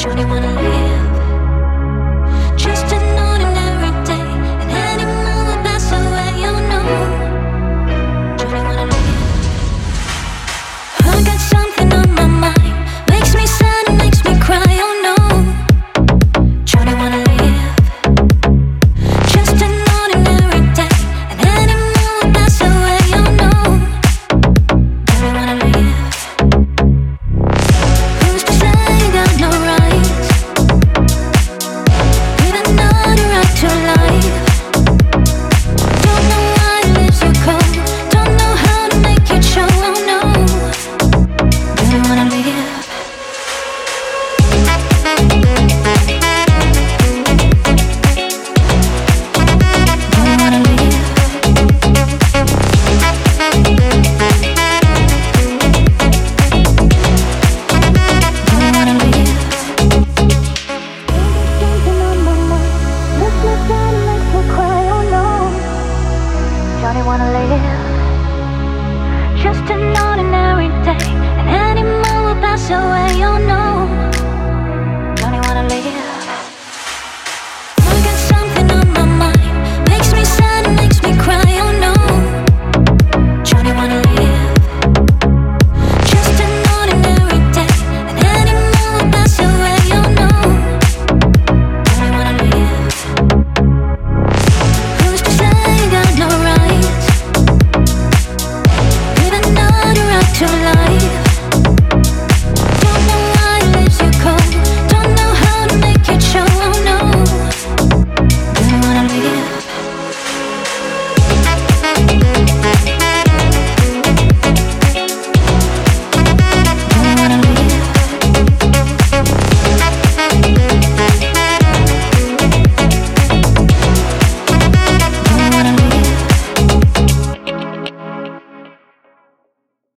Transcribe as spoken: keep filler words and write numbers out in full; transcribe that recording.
Johnny wanna live just an ordinary day. An animal will pass away, oh no. Johnny wanna live. I got something on my mind, makes me sad and makes me cry, oh no. Johnny wanna live just an ordinary day. An animal will pass away, oh no. Johnny wanna live. Who's to say you got no rights? Even not a right to life. Don't know why it leaves you cold. Don't know how to make it show, oh no. Do you wanna live? Johnny wanna live just an ordinary day. An animal will pass away, oh no.